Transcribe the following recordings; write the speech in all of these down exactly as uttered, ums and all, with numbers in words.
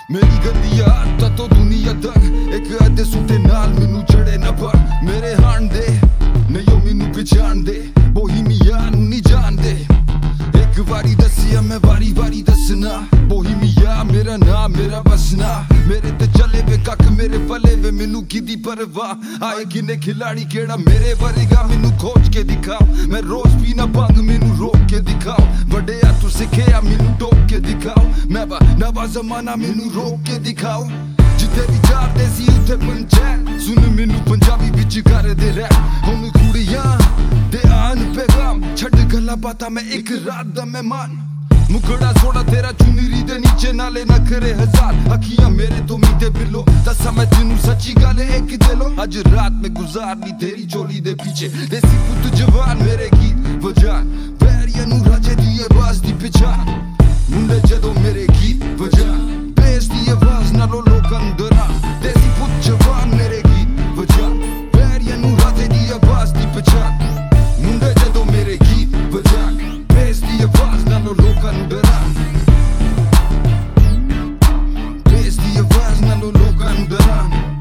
मेरी गंदी आदत तो दुनिया तक एक अद्धे सूटे नाल मैनू चढ़े न पर मेरे हान दे नहीं मैनू पहचान दे बोहीमिया नू नहीं जान दे एक बारी दसिया मैं वारी वारी दसना बोहीमिया मेरा नाम मेरा बसना मेरे ते चले वे कख मेरे पले वे मैनू किदी परवाह आए किने खिलाड़ी केड़ा मेरे वरेगा मैनू खोज के दिखाओ मैं रोज पीना भंग मैनू रोक के दिखाओ बड़े तू सिखिया मैनू टोक के दिखाओ मैं बा नवा जमाना मैनू रोक के दिखाओ जिथे विचार दे सी उथे पंचायत सुन मैनू पंजाबी बिच कर दे रैप हुण कुड़ियां ते आन पैगाम छड़ गल्ला बातां मैं एक रात दा मेहमान मुखड़ा सोड़ा तेरा चुनरी दे नीचे नाले नखरे हजार अखियां मेरे तो मीते बिलो दसा मैं तेनू सच्ची गल एक दिलो अज रात में गुजारनी तेरी चोली दे पीछे देसी पुत जवान मेरे गीत बजान पैरिया नू राजे दी आवाज दी पहचान मुंडे जदों मेरे गीत बजान बेस दी आवाज नालों लोकां नू डरा देसी पुत जवान मेरे गीत बजान पैरिया नू राजे दी आवाज दी पहचान मुंडे जदों मेरे गीत बजान बेस दी आवाज नालों लोकां नू डरा बेस दी आवाज नालों लोकां नू डरा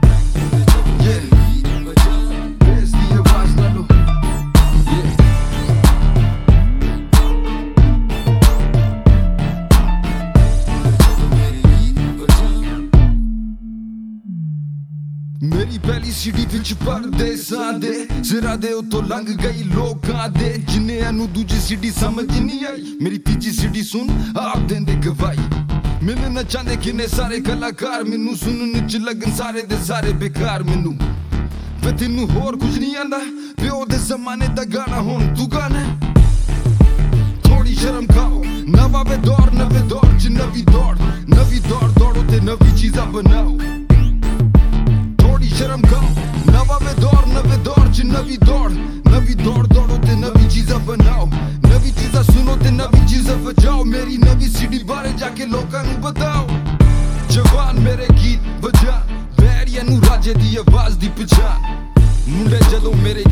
मेरी पहली सीढ़ी विच परदेसां दे सिरा दे उतो लंघ गई लोकां दे जिन्हें नू दूजी सीढ़ी समझ नहीं आई मेरी तीजी सीढ़ी सुन आप देंदे गवाही मिलना न चाहते किन्ने सारे कलाकार मैनू सुनने च लगन सारे दे सारे बेकार मैनू वे तेनू होर कुछ नहीं आंदा प्यो दे जमाने दा गाना हुण तू गाना थोड़ी शर्म खाओ नवा वे दौर नवे दौर च नवी दौड़ नवी दौड़ दौड़ो ते नवी चीज़ां बनाओ शर्म खाओ नवा वे दौर नवे दौर च नवी दौड़ नवी दौड़ दौड़ो ते नवी चीज़ां बनाओ नवी चीज़ां सुनो ते नवी चीज़ां बजाओ मेरी नवी सीढ़ी बारे जाके लोकां नू बताओ जवान मेरे गीत बजा बैरिया नू राजे दी आवाज दी पहचान मुंडे जदों मेरे